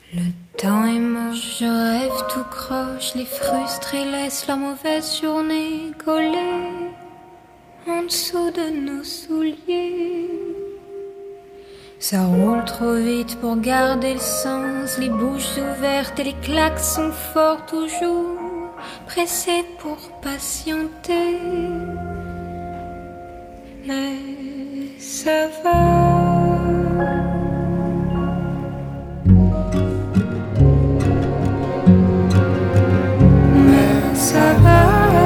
Le temps est moche, je rêve tout croche. Les frustrés laissent leur mauvaise journée collée en dessous de nos souliers. Ça roule trop vite pour garder le sens. Les bouches ouvertes et les claques sont forts toujours. Pressés pour patienter. Mais ça va. Ça va.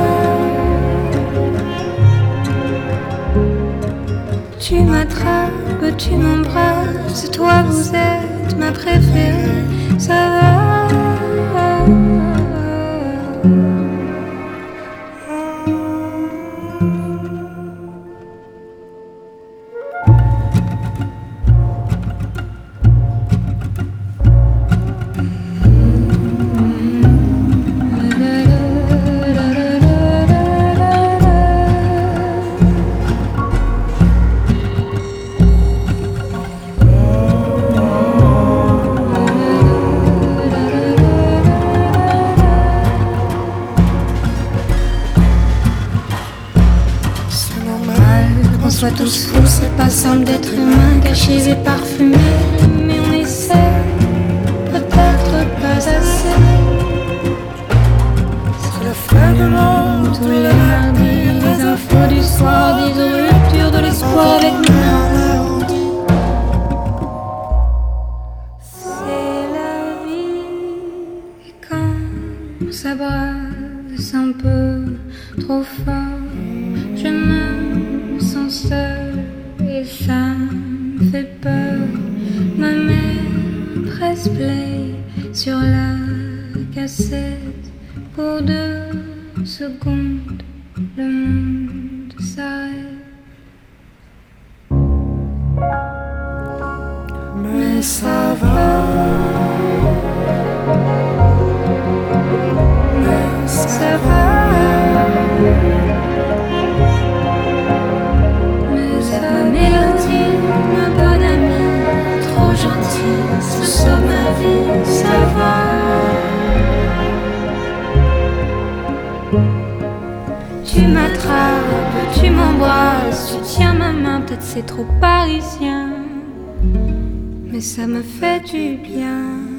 Tu m'attrapes, tu m'embrasses, toi vous êtes ma préférée. Ça va. Soit tous fous, c'est pas simple d'être humain, caché et parfumé, mais on essaie, peut-être pas assez. C'est le fragment Tous les mardis, les infos du soir disent rupture de l'espoir avec moi. C'est la vie, et quand ça brasse un peu trop fort, je me sens seule et ça me fait peur. Ma mère presse play sur la cassette. Pour 2 secondes, le monde s'arrête. mais ça va. Mais Ça va. Ma mélodie, ma bonne amie, trop gentille, ce soit ma vie, ça va. Tu m'attrapes, tu m'embrasses, tu tiens ma main, peut-être c'est trop parisien, mais ça me fait du bien.